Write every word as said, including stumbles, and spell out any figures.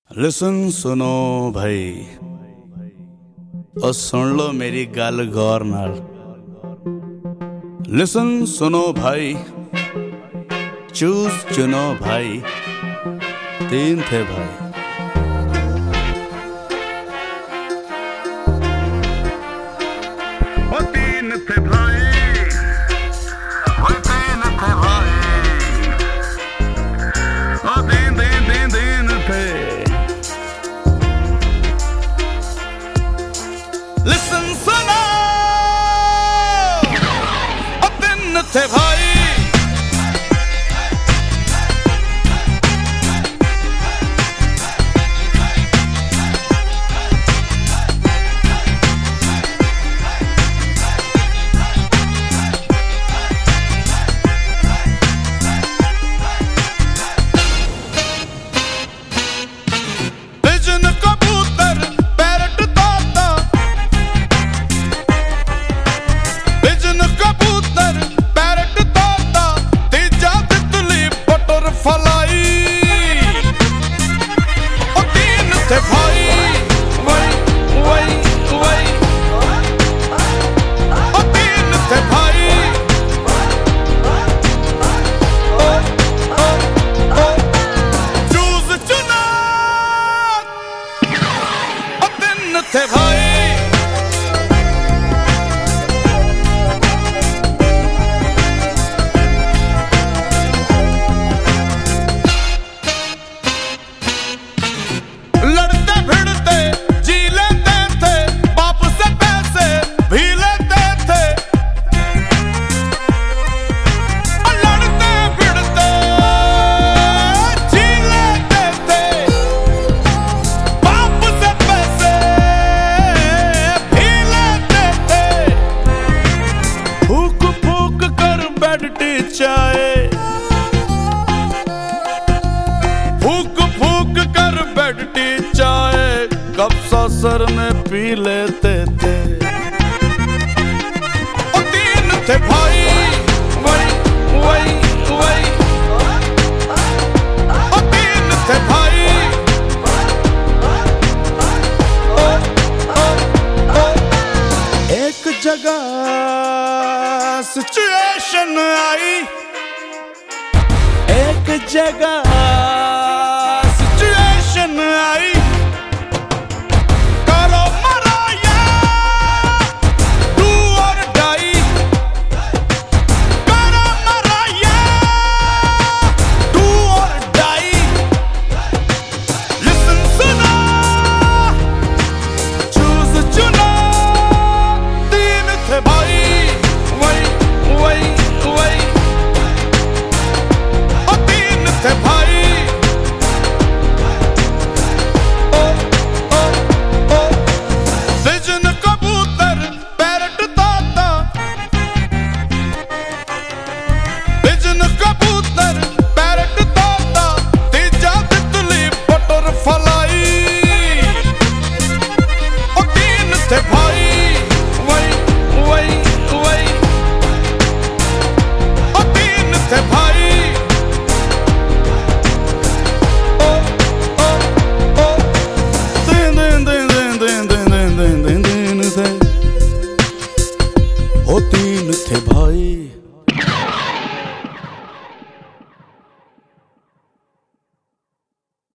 Listen सुनो भाई और सुन लो मेरी गल गौर नाल। लिसन सुनो भाई, चूज चुनो भाई, तीन थे भाई। वो तीन थे भाई, वो तीन थे भाई, वो तीन तीन तीन तीन थे। लिसन सुनो, वो तीन थे भाई। थे भाई लड़ते भिड़ते जी लेते थे, बाप से पैसे भी लेते थे। लड़ते भिड़ते जी लेते थे, बाप से पैसे चाहे फूक फूक कर बैठती चाहे, कब सर में पी लेते थे। ओ तीन थे भाई, वही वही वही, ओ तीन थे भाई। ओ, ओ, ओ। एक जगह सिचुएशन आई, एक जगह